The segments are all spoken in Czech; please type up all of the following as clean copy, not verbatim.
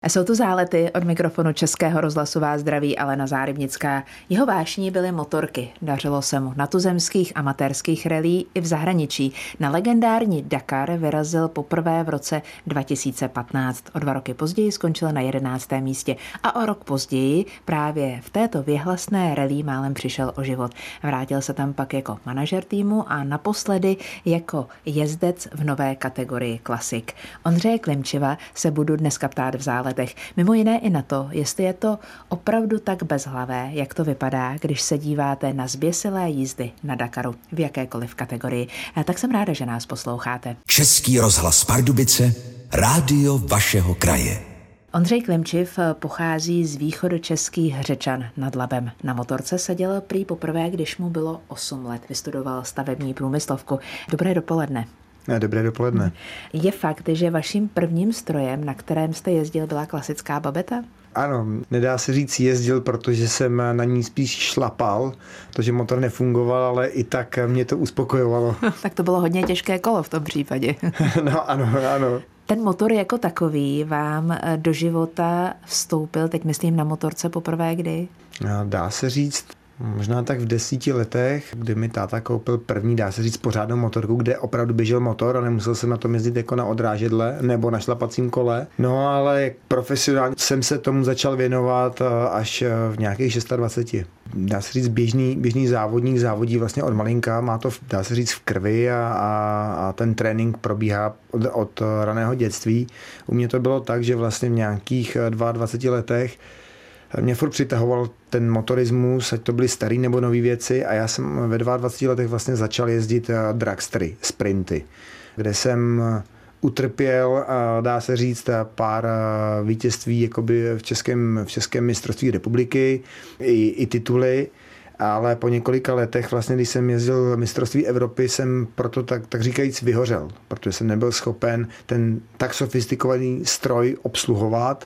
Jsou tu Zálety, od mikrofonu Českého rozhlasu vás zdraví Alena Zárybnická. Jeho vášní byly motorky. Dařilo se mu na tuzemských amatérských rallye i v zahraničí. Na legendární Dakar vyrazil poprvé v roce 2015. O 2 roky později skončil na 11. místě a o rok později právě v této věhlasné rallye málem přišel o život. Vrátil se tam pak jako manažer týmu a naposledy jako jezdec v nové kategorii klasik. Ondřeje Klimčiva se budu dneska ptát v Záletech. Mimo jiné i na to, jestli je to opravdu tak bezhlavé, jak to vypadá, když se díváte na zběsilé jízdy na Dakaru v jakékoliv kategorii. Tak jsem ráda, že nás posloucháte. Český rozhlas Pardubice, rádio vašeho kraje. Ondřej Klimčiv pochází z východočeských Hřečan nad Labem. Na motorce seděl prý poprvé, když mu bylo 8 let. Vystudoval stavební průmyslovku. Dobré dopoledne. Dobré dopoledne. Je fakt, že vaším prvním strojem, na kterém jste jezdil, byla klasická babeta? Ano, nedá se říct jezdil, protože jsem na ní spíš šlapal, protože motor nefungoval, ale i tak mě to uspokojovalo. Tak to bylo hodně těžké kolo v tom případě. No ano. Ten motor jako takový vám do života vstoupil, teď myslím na motorce poprvé kdy? Dá se říct, možná tak v 10 letech, kdy mi táta koupil první, dá se říct, pořádnou motorku, kde opravdu běžel motor a nemusel jsem na tom jezdit jako na odrážedle nebo na šlapacím kole. No ale profesionálně jsem se tomu začal věnovat až v nějakých 26. Dá se říct, běžný závodník závodí vlastně od malinka, má to, dá se říct, v krvi a ten trénink probíhá od raného dětství. U mě to bylo tak, že vlastně v nějakých 22 letech mě furt přitahoval ten motorismus, ať to byly starý nebo nový věci, a já jsem ve 22 letech vlastně začal jezdit dragstery, sprinty, kde jsem utrpěl, dá se říct, pár vítězství jakoby v českém mistrovství republiky, i tituly, ale po několika letech, vlastně, když jsem jezdil mistrovství Evropy, jsem proto tak říkajíc vyhořel, protože jsem nebyl schopen ten tak sofistikovaný stroj obsluhovat.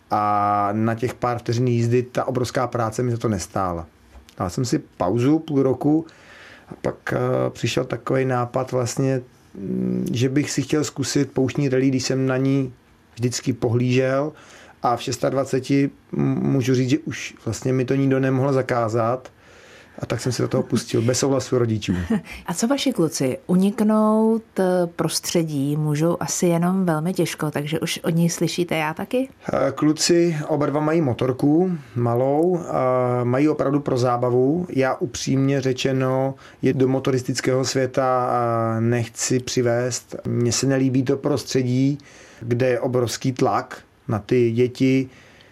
A na těch pár vteřin jízdy ta obrovská práce mi to nestála. Dal jsem si pauzu půl roku a pak přišel takový nápad vlastně, že bych si chtěl zkusit pouštní rally, když jsem na ní vždycky pohlížel, a v 26 můžu říct, že už vlastně mi to nikdo nemohl zakázat. A tak jsem se do toho pustil, bez souhlasu rodičů. A co vaši kluci? Uniknout prostředí můžou asi jenom velmi těžko, takže už od nich slyšíte já taky? Kluci oba dva mají motorku, malou, mají opravdu pro zábavu. Já upřímně řečeno je do motoristického světa nechci přivést. Mně se nelíbí to prostředí, kde je obrovský tlak na ty děti,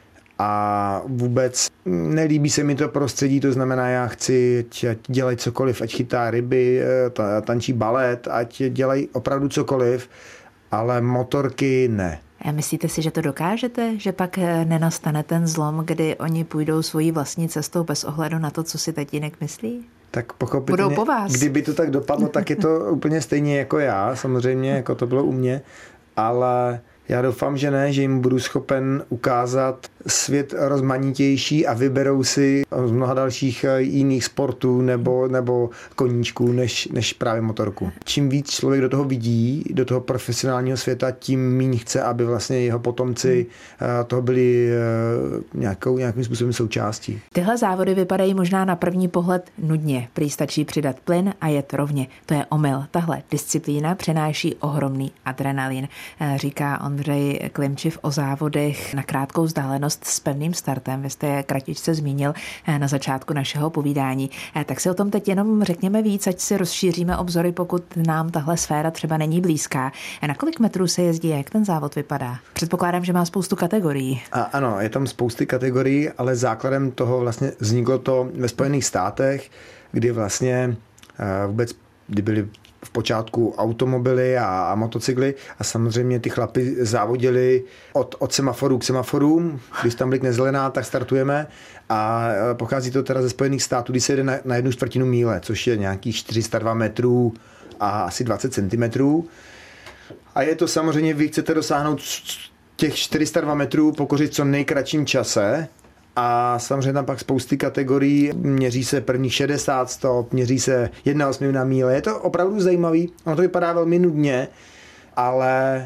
a vůbec nelíbí se mi to prostředí, to znamená, já chci, ať dělají cokoliv, ať chytá ryby, tančí balet, ať dělají opravdu cokoliv, ale motorky ne. A myslíte si, že to dokážete? Že pak nenastane ten zlom, kdy oni půjdou svojí vlastní cestou bez ohledu na to, co si tatínek myslí? Tak pochopitelně, kdyby to tak dopadlo, tak je to úplně stejně jako já, samozřejmě, jako to bylo u mě, ale já doufám, že ne, že jim budu schopen ukázat svět rozmanitější a vyberou si z mnoha dalších jiných sportů nebo koníčků než právě motorku. Čím víc člověk do toho vidí, do toho profesionálního světa, tím míň chce, aby vlastně jeho potomci toho byli nějakým způsobem součástí. Tyhle závody vypadají možná na první pohled nudně. Prý stačí přidat plyn a jet rovně. To je omyl. Tahle disciplína přináší ohromný adrenalin, říká Ondřej Klimčiv o závodech na krátkou vzdálenost s pevným startem. Vy jste je kratičce zmínil na začátku našeho povídání. Tak si o tom teď jenom řekněme víc, ať si rozšíříme obzory, pokud nám tahle sféra třeba není blízká. Na kolik metrů se jezdí, jak ten závod vypadá? Předpokládám, že má spoustu kategorií. Ano, je tam spousty kategorií, ale základem toho vlastně vzniklo to ve Spojených státech, kdy vlastně vůbec, kdy byly v počátku automobily a motocykly, a samozřejmě ty chlapi závodili od semaforu k semaforům. Když tam blikne zelená, tak startujeme, a pochází to teda ze Spojených států, kdy se jede na 1/4 míle, což je nějakých 402 metrů a asi 20 centimetrů. A je to samozřejmě, vy chcete dosáhnout těch 402 metrů, pokořit co nejkratším čase. A samozřejmě tam pak spousty kategorií, měří se prvních 60 stop, měří se 1/8 míle. Je to opravdu zajímavý, ono to vypadá velmi nudně, ale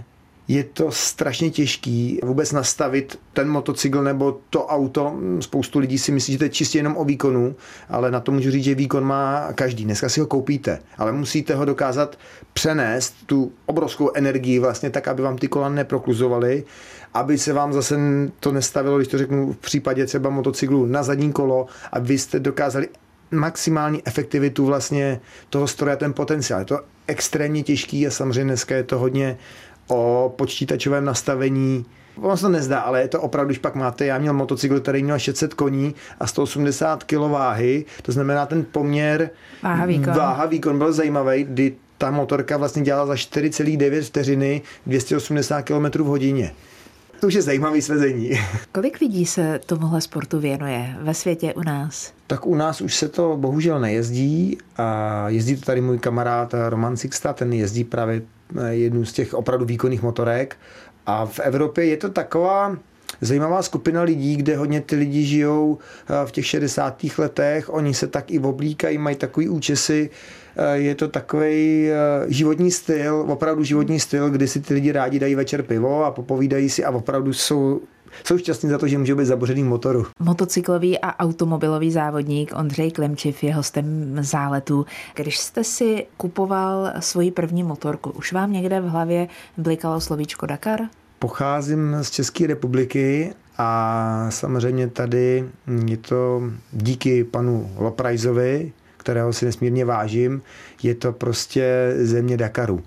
Je to strašně těžký vůbec nastavit ten motocykl nebo to auto. Spoustu lidí si myslí, že to je čistě jenom o výkonu, ale na to můžu říct, že výkon má každý. Dneska si ho koupíte, ale musíte ho dokázat přenést tu obrovskou energii vlastně tak, aby vám ty kola neprokluzovaly, aby se vám zase to nestavilo, když to řeknu v případě třeba motocyklu na zadní kolo, aby vy jste dokázali maximální efektivitu vlastně toho stroje, ten potenciál. Je to extrémně těžký a samozřejmě dneska je to hodně o počítačovém nastavení. Ono se to nezdá, ale je to opravdu, když pak máte, já měl motocykl, který měl 600 koní a 180 kg váhy, to znamená ten poměr váha výkon byl zajímavý, kdy ta motorka vlastně dělala za 4,9 vteřiny 280 km v hodině. To už je zajímavý svezení. Kolik lidí se tomuhle sportu věnuje ve světě u nás? Tak u nás už se to bohužel nejezdí a jezdí to tady můj kamarád Roman Sixta, ten jezdí právě jednu z těch opravdu výkonných motorek a v Evropě je to taková zajímavá skupina lidí, kde hodně ty lidi žijou v těch 60. letech, oni se tak i oblíkají, mají takový účesy, je to takový životní styl, opravdu životní styl, kdy si ty lidi rádi dají večer pivo a popovídají si a opravdu jsou šťastní za to, že můžou být zabořený v motoru. Motocyklový a automobilový závodník Ondřej Klimčiv je hostem Záletu. Když jste si kupoval svoji první motorku, už vám někde v hlavě blikalo slovíčko Dakar? Pocházím z České republiky a samozřejmě tady je to díky panu Loprajzovi, kterého si nesmírně vážím, je to prostě země Dakaru.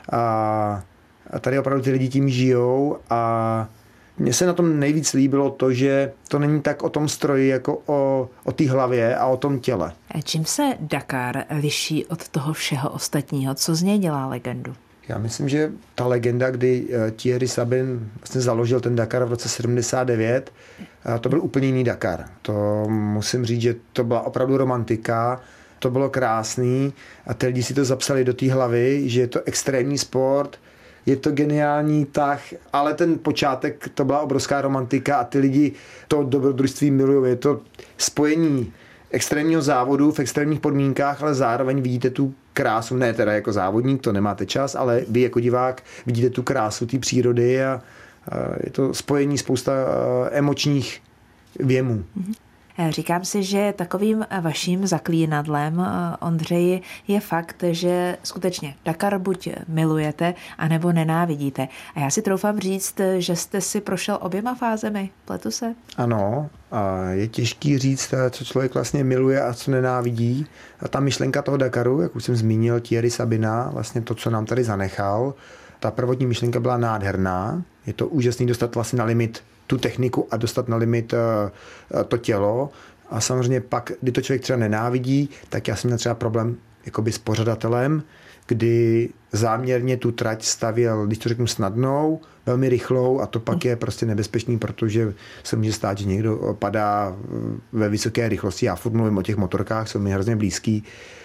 A tady opravdu ty lidi tím žijou a mně se na tom nejvíc líbilo to, že to není tak o tom stroji, jako o té hlavě a o tom těle. A čím se Dakar liší od toho všeho ostatního? Co z něj dělá legendu? Já myslím, že ta legenda, kdy Thierry Sabin vlastně založil ten Dakar v roce 79, to byl úplně jiný Dakar. To musím říct, že to byla opravdu romantika, to bylo krásný a ty lidi si to zapsali do té hlavy, že je to extrémní sport, je to geniální tah, ale ten počátek, to byla obrovská romantika a ty lidi to dobrodružství milují. Je to spojení extrémního závodu v extrémních podmínkách, ale zároveň vidíte tu krásu, ne teda jako závodník, to nemáte čas, ale vy jako divák vidíte tu krásu té přírody a je to spojení spousta emočních věmů. Říkám si, že takovým vaším zaklínadlem, Ondřeji, je fakt, že skutečně Dakar buď milujete, anebo nenávidíte. A já si troufám říct, že jste si prošel oběma fázemi. Pletu se? Ano, a je těžký říct, co člověk vlastně miluje a co nenávidí. A ta myšlenka toho Dakaru, jak už jsem zmínil, Thierry Sabina, vlastně to, co nám tady zanechal, ta prvotní myšlenka byla nádherná. Je to úžasný dostat vlastně na limit tu techniku a dostat na limit to tělo. A samozřejmě pak, kdy to člověk třeba nenávidí, tak já jsem měl třeba problém jakoby s pořadatelem, kdy záměrně tu trať stavěl, když to řeknu snadnou, velmi rychlou a to pak je prostě nebezpečný, protože se může stát, že někdo padá ve vysoké rychlosti. Já furt mluvím o těch motorkách, jsou mi hrozně blízký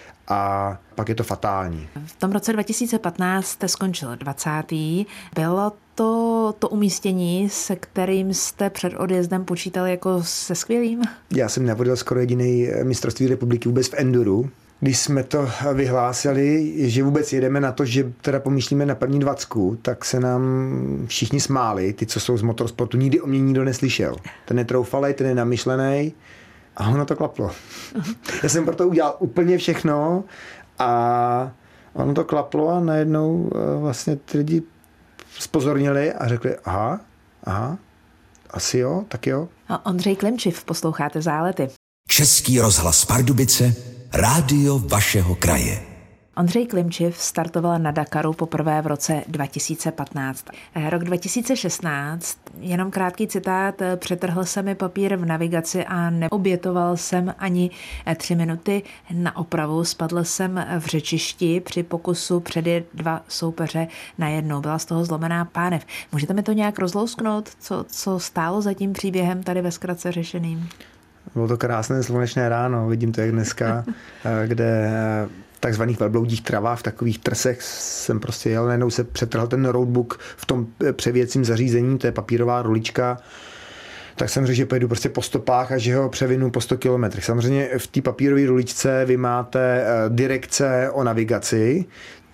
a pak je to fatální. V tom roce 2015 jste skončil 20. Bylo to umístění, se kterým jste před odjezdem počítali jako se skvělým? Já jsem nevodil skoro jediný mistrovství republiky vůbec v enduru. Když jsme to vyhlásili, že vůbec jedeme na to, že teda pomýšlíme na první 20, tak se nám všichni smáli, ty, co jsou z motorsportu, nikdy o mě nikdo neslyšel. Ten je troufalej, ten je namyšlenej a ono to klaplo. Já jsem proto udělal úplně všechno a ono to klaplo a najednou vlastně ty lidi zpozornili a řekli, aha, asi jo, tak jo. Ondřej Klimčiv, posloucháte Zálety. Český rozhlas Pardubice, rádio vašeho kraje. Ondřej Klimčiv startoval na Dakaru poprvé v roce 2015. Rok 2016, jenom krátký citát, přetrhl se mi papír v navigaci a neobětoval jsem ani 3 minuty na opravu. Spadl jsem v řečišti při pokusu předjet 2 soupeře najednou. Byla z toho zlomená pánev. Můžete mi to nějak rozlousknout, co stálo za tím příběhem tady ve zkratce řešeným? Bylo to krásné slunečné ráno, vidím to jak dneska, kde takzvaných velbloudích travách, v takových trsech jsem prostě jel, najednou se přetrhl ten roadbook v tom převěcím zařízení, to je papírová rulička, tak jsem řekl, že pojedu prostě po stopách a že ho převinu po 100 kilometrech. Samozřejmě v té papírové ruličce vy máte direkce o navigaci,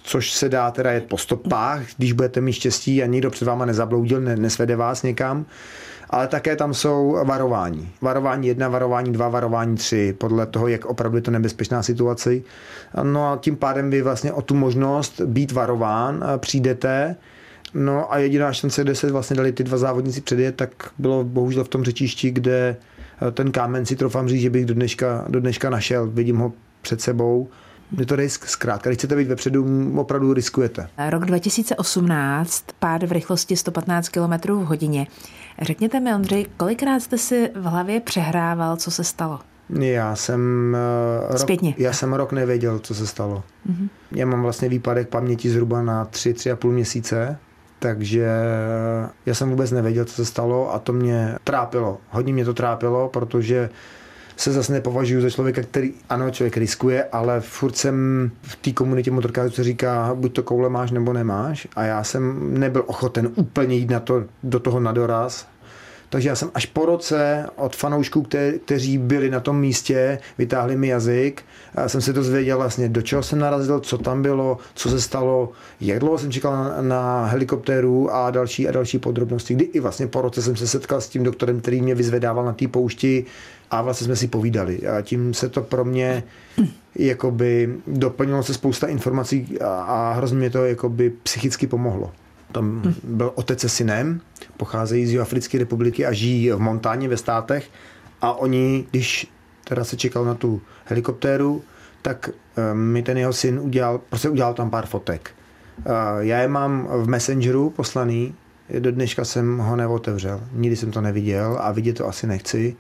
což se dá teda jet po stopách, když budete mít štěstí a nikdo před váma nezabloudil, nesvede vás někam. Ale také tam jsou varování. Varování 1, varování 2, varování 3, podle toho, jak opravdu je to nebezpečná situace. No a tím pádem vy vlastně o tu možnost být varován přijdete. No a jediná šance, kde se vlastně dali ty dva závodníci předjet, tak bylo bohužel v tom řečišti, kde ten kámen si troufám říct, že bych do dneška našel. Vidím ho před sebou. Je to risk, zkrátka. Když chcete být vepředu, opravdu riskujete. Rok 2018, pád v rychlosti 115 km v hodině. Řekněte mi, Ondřej, kolikrát jste si v hlavě přehrával, co se stalo? Já jsem rok nevěděl, co se stalo. Mm-hmm. Já mám vlastně výpadek paměti zhruba na 3,5 měsíce, takže já jsem vůbec nevěděl, co se stalo a to mě trápilo. Hodně mě to trápilo, protože se zase nepovažuji za člověka, který, ano, člověk riskuje, ale furt jsem v té komunitě motorkářů, co říká, buď to koule máš, nebo nemáš. A já jsem nebyl ochoten úplně jít do toho na doraz. Takže já jsem až po roce od fanoušků, kteří byli na tom místě, vytáhli mi jazyk, a jsem se dozvěděl vlastně, do čeho jsem narazil, co tam bylo, co se stalo, jak dlouho jsem čekal na helikoptéru a další podrobnosti. Kdy i vlastně po roce jsem se setkal s tím doktorem, který mě vyzvedával na té poušti a vlastně jsme si povídali. A tím se to pro mě jakoby doplnilo se spousta informací a hrozně mě to jakoby psychicky pomohlo. Tam byl otec se synem, pocházejí z Jihoafrické republiky a žijí v Montáně ve státech a oni, když teda se čekal na tu helikoptéru, tak mi ten jeho syn udělal tam pár fotek. Já je mám v Messengeru poslaný, do dneška jsem ho neotevřel, nikdy jsem to neviděl a vidět to asi nechci.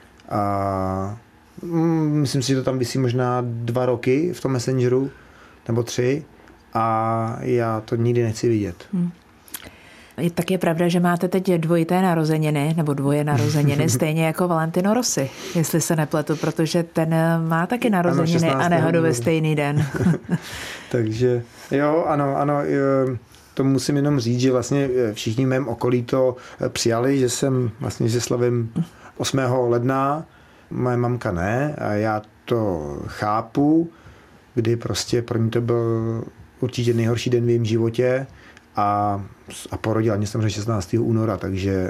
Myslím si, že to tam visí možná 2 roky v tom Messengeru, nebo 3 a já to nikdy nechci vidět. Tak je pravda, že máte teď dvojité narozeniny, nebo dvoje narozeniny, stejně jako Valentino Rossi, jestli se nepletu, protože ten má taky narozeniny a nehodu ve stejný den. Takže jo, ano, to musím jenom říct, že vlastně všichni v mém okolí to přijali, že slavím 8. ledna, moje mamka ne, a já to chápu, kdy prostě pro mě to byl určitě nejhorší den v jejím životě a porodila mě samozřejmě 16. února, takže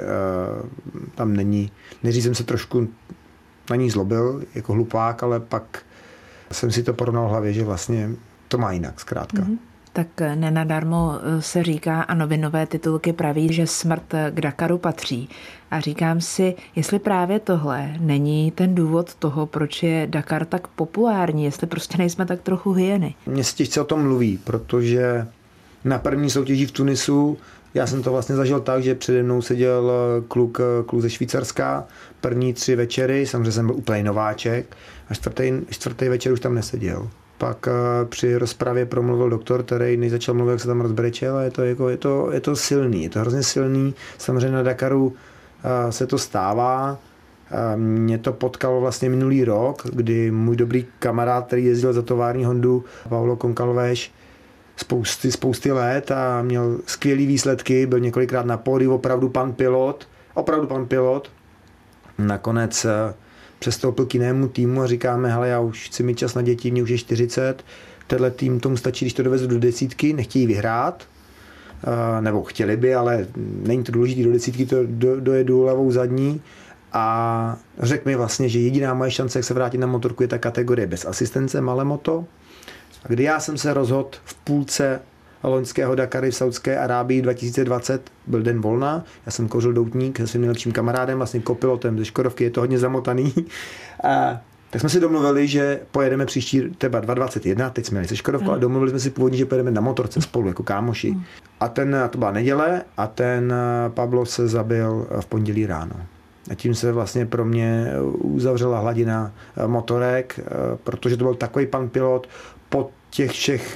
tam není, než jsem se trošku na ní zlobil jako hlupák, ale pak jsem si to porovnal v hlavě, že vlastně to má jinak zkrátka. Mm-hmm. Tak nenadarmo se říká a novinové titulky praví, že smrt k Dakaru patří. A říkám si, jestli právě tohle není ten důvod toho, proč je Dakar tak populární, jestli prostě nejsme tak trochu hyeny. Mně se těžce o tom mluví, protože na první soutěži v Tunisu já jsem to vlastně zažil tak, že přede mnou seděl kluk ze Švýcarska, první 3 večery, samozřejmě jsem byl úplně nováček a čtvrtý večer už tam neseděl. Pak při rozpravě promluvil doktor, který než začal mluvit, jak se tam rozbrečel, a je to silný, je to hrozně silný. Samozřejmě na Dakaru se to stává. Mě to potkalo vlastně minulý rok, kdy můj dobrý kamarád, který jezdil za tovární Hondu, Paulo Concalves, spousty let a měl skvělý výsledky, byl několikrát na pódiu, opravdu pan pilot. Nakonec přestoupil k jinému týmu a říkáme, hele, já už chci mít čas na děti, mě už je 40, tenhle tým tomu stačí, když to dovezu do 10, nechtějí vyhrát, nebo chtěli by, ale není to důležité, do 10 to dojedu levou zadní a řekl mi vlastně, že jediná moje šance, jak se vrátit na motorku, je ta kategorie bez asistence, malé moto. A kdy já jsem se rozhodl v půlce loňského Dakaru v Saudské Arábii 2020, byl den volna, já jsem kouřil doutník se svým nejlepším kamarádem, vlastně kopilotem ze Škodovky, je to hodně zamotaný. Tak jsme si domluvili, že pojedeme příští 2021, teď jsme jeli se Škodovkou, a domluvili jsme si původně, že pojedeme na motorce spolu jako kámoši. A to byla neděle a ten Pablo se zabil v pondělí ráno. A tím se vlastně pro mě uzavřela hladina motorek, protože to byl takový pan pilot po těch všech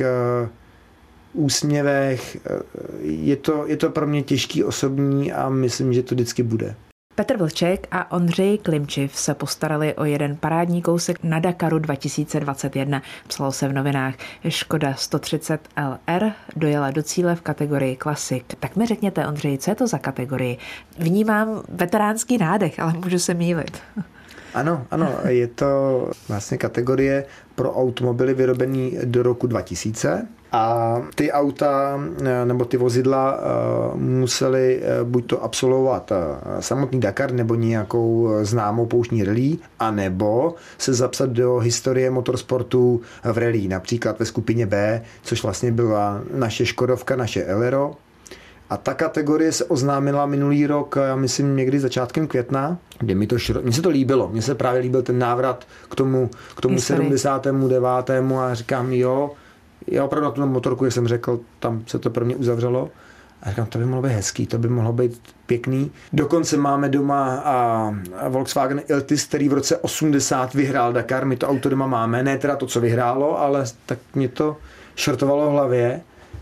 úsměvech. Je to pro mě těžký osobní a myslím, že to vždycky bude. Petr Vlček a Ondřej Klimčiv se postarali o jeden parádní kousek na Dakaru 2021. Psalo se v novinách. Škoda 130 LR dojela do cíle v kategorii Classic. Tak mi řekněte, Ondřej, co je to za kategorii? Vnímám veteránský nádech, ale můžu se mýlit. Ano, je to vlastně kategorie pro automobily vyrobený do roku 2000. A ty auta nebo ty vozidla museli buď to absolvovat samotný Dakar nebo nějakou známou pouštní rally, anebo se zapsat do historie motorsportu v rally, například ve skupině B, což vlastně byla naše Škodovka, naše Elero. A ta kategorie se oznámila minulý rok, já myslím někdy začátkem května, kde mně se to líbilo. Mně se právě líbil ten návrat k tomu 79. a říkám, jo, já opravdu na tu motorku, jak jsem řekl, tam se to pro mě uzavřelo. A říkám, to by mohlo být hezký, to by mohlo být pěkný. Dokonce máme doma a Volkswagen Iltis, který v roce 80 vyhrál Dakar, my to auto doma máme, ne teda to, co vyhrálo, ale tak mě to šrtovalo v hlavě.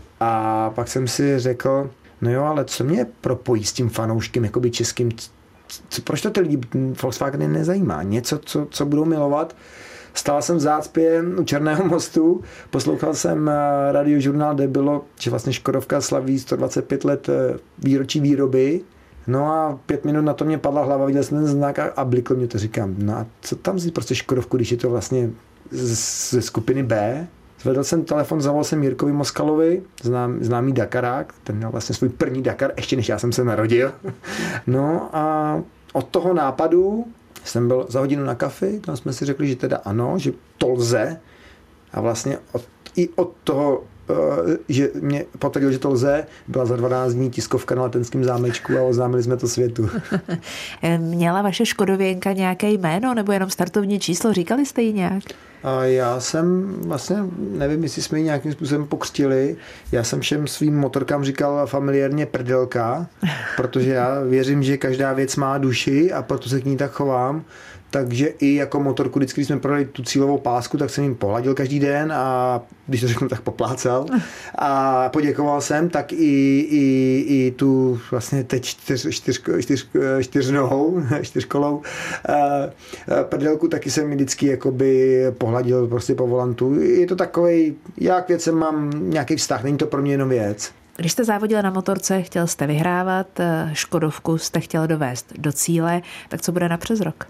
A pak jsem si řekl, no jo, ale co mě propojí s tím fanouškem jakoby českým, proč to ty lidi Volkswagen nezajímá? Něco, co budou milovat? Stál jsem v zácpě u Černého mostu, poslouchal jsem radiožurnál, kde bylo, že vlastně Škodovka slaví 125 let výročí výroby. No a 5 minut na to mě padla hlava, viděl jsem ten znak a blikl mě to, říkám, no a co tam si prostě Škodovku, když je to vlastně ze skupiny B. Zvedl jsem telefon, zavolal jsem Jirkovi Moskalovi, známý Dakarák, ten měl vlastně svůj první Dakar, ještě než já jsem se narodil. No a od toho nápadu jsem byl za hodinu na kafi, tam jsme si řekli, že teda ano, že to lze. A vlastně od toho, že mě potvrdil, že to lze, byla za 12 dní tiskovka na Letenském zámečku a oznámili jsme to světu. Měla vaše Škodověnka nějaké jméno nebo jenom startovní číslo? Říkali jste jí nějak? A já jsem vlastně, nevím, jestli jsme ji nějakým způsobem pokřtili, já jsem všem svým motorkám říkal familiárně prdelka, protože já věřím, že každá věc má duši a proto se k ní tak chovám. Takže i jako motorku, vždycky, když jsme prodali tu cílovou pásku, tak jsem jim pohladil každý den a když to řeknu, tak poplácal. A poděkoval jsem, tak i tu vlastně teď čtyřkolou prdelku taky jsem vždycky jakoby pohladil prostě po volantu. Je to takovej, já k věcem mám nějaký vztah, není to pro mě jenom věc. Když jste závodil na motorce, chtěl jste vyhrávat, Škodovku jste chtěl dovést do cíle, tak co bude na přes rok?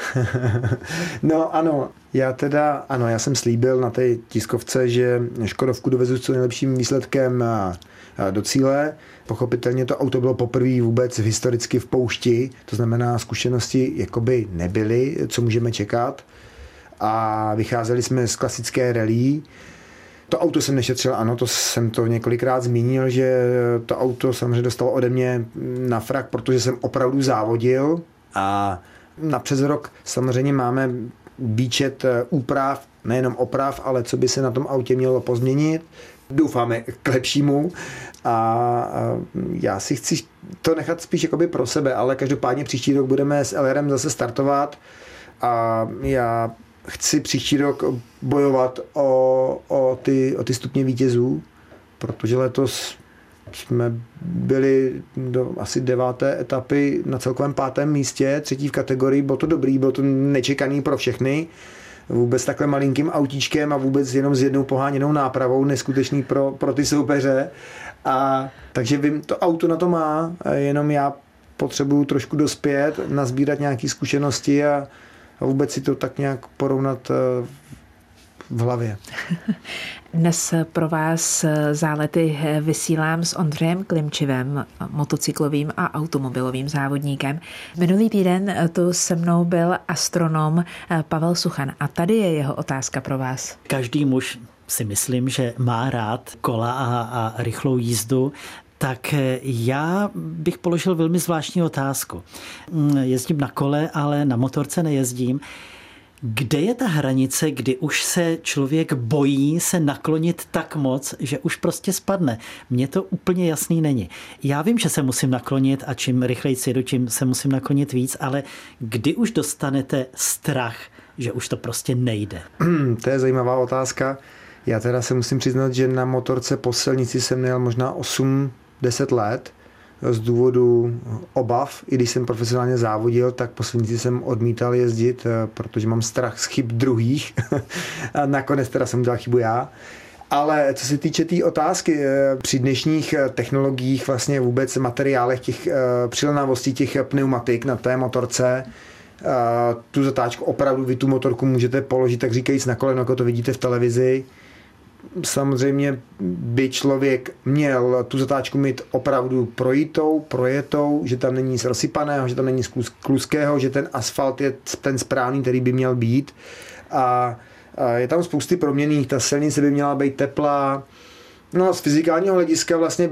No ano, já jsem slíbil na té tiskovce, že Škodovku dovezu s co nejlepším výsledkem do cíle. Pochopitelně to auto bylo poprvé vůbec historicky v poušti, to znamená zkušenosti jakoby nebyly, co můžeme čekat. A vycházeli jsme z klasické rally. To auto jsem nešetřil, ano, to jsem to několikrát zmínil, že to auto samozřejmě dostalo ode mě na frak, protože jsem opravdu závodil a na přes rok samozřejmě máme výčet úprav, nejenom oprav, ale co by se na tom autě mělo pozměnit. Doufáme k lepšímu a já si chci to nechat spíš jakoby pro sebe, ale každopádně příští rok budeme s LRem zase startovat a já chci příští rok bojovat o ty stupně vítězů, protože letos jsme byli do asi 9. etapy na celkovém 5. místě, 3. v kategorii, bylo to dobrý, bylo to nečekaný pro všechny, vůbec takhle malinkým autíčkem a vůbec jenom s jednou poháněnou nápravou, neskutečný pro ty soupeře. A takže vím, to auto na to má, jenom já potřebuju trošku dospět, nazbírat nějaké zkušenosti a vůbec si to tak nějak porovnat v hlavě. Dnes pro vás zálety vysílám s Ondřejem Klimčivem, motocyklovým a automobilovým závodníkem. Minulý týden tu se mnou byl astronom Pavel Suchan a tady je jeho otázka pro vás. Každý muž si myslím, že má rád kola a rychlou jízdu, tak já bych položil velmi zvláštní otázku. Jezdím na kole, ale na motorce nejezdím. Kde je ta hranice, kdy už se člověk bojí se naklonit tak moc, že už prostě spadne? Mně to úplně jasný není. Já vím, že se musím naklonit a čím rychleji jedu, čím se musím naklonit víc, ale kdy už dostanete strach, že už to prostě nejde? To je zajímavá otázka. Já teda se musím přiznat, že na motorce po silnici jsem nejel možná 8-10 let z důvodu obav. I když jsem profesionálně závodil, tak po silnici jsem odmítal jezdit, protože mám strach z chyb druhých. A nakonec teda jsem udělal chybu já. Ale co se týče té otázky, při dnešních technologiích, vlastně vůbec materiálech, těch přilnavostí těch pneumatik na té motorce, tu zatáčku opravdu vy tu motorku můžete položit, tak říkajíc na koleno, jako to vidíte v televizi. samozřejmě by člověk měl tu zatáčku mít opravdu projetou, že tam nic nic rozsypaného, že tam není nic kluského, že ten asfalt je ten správný, který by měl být. A je tam spousty proměnných, ta silnice by měla být teplá. No a z fyzikálního hlediska vlastně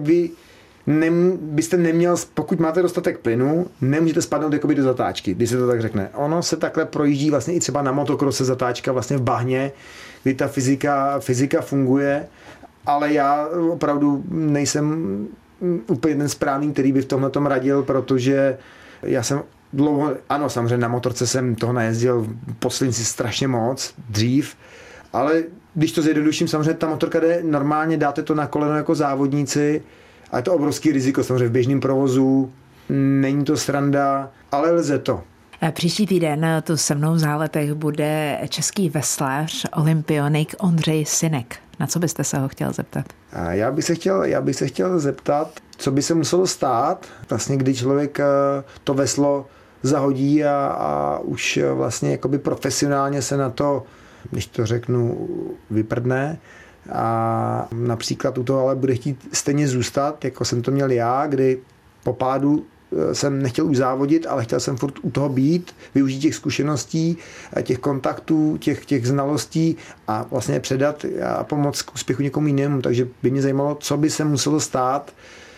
byste neměl, pokud máte dostatek plynu, nemůžete spadnout jakoby do zatáčky, když se to tak řekne. Ono se takhle projíždí vlastně i třeba na motokrose zatáčka vlastně v bahně, kdy ta fyzika funguje, ale já opravdu nejsem úplně ten správný, který by v tomhletom radil, protože já jsem dlouho, ano, samozřejmě na motorce jsem toho najezdil po silnici strašně moc, dřív, ale když to zjednoduším, samozřejmě ta motorka jde normálně, dáte to na koleno jako závodníci, a je to obrovský riziko samozřejmě v běžném provozu, není to sranda, ale lze to. Příští týden tu se mnou v Záletech bude český veslař, olympionik Ondřej Synek. Na co byste se ho chtěl zeptat? Já bych se chtěl zeptat, co by se muselo stát, vlastně kdy člověk to veslo zahodí a už vlastně jakoby profesionálně se na to, když to řeknu, vyprdne, a například u toho ale bude chtít stejně zůstat, jako jsem to měl já, kdy po pádu jsem nechtěl už závodit, ale chtěl jsem furt u toho být, využít těch zkušeností, těch kontaktů, těch znalostí a vlastně předat a pomoct k úspěchu někomu jinému. Takže by mě zajímalo, co by se muselo stát,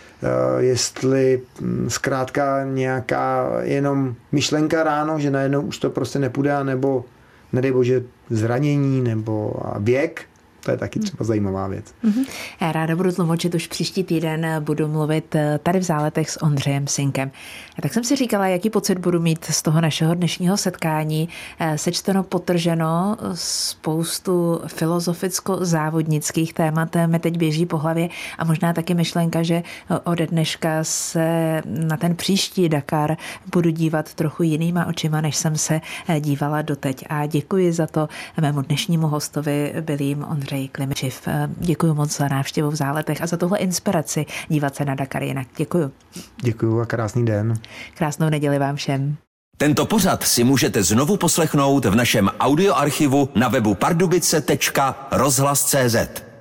jestli zkrátka nějaká jenom myšlenka ráno, že najednou už to prostě nepůjde, nebo nedej bože zranění, nebo věk. To je taky třeba zajímavá věc. Já ráda budu tlumočit už příští týden, budu mluvit tady v Záletech s Ondřejem Synkem. A tak jsem si říkala, jaký pocit budu mít z toho našeho dnešního setkání. Sečteno, potrženo, spoustu filozoficko-závodnických témat mi teď běží po hlavě a možná taky myšlenka, že ode dneška se na ten příští Dakar budu dívat trochu jinýma očima, než jsem se dívala doteď. A děkuji za to mému dnešnímu hostovi, byl jím Ondřej Klimičiv. Děkuji moc za návštěvu v Záletech a za tohle inspiraci dívat se na Dakar jinak. Děkuji. Děkuji a krásný den. Krásnou neděli vám všem. Tento pořad si můžete znovu poslechnout v našem audioarchivu na webu pardubice.rozhlas.cz.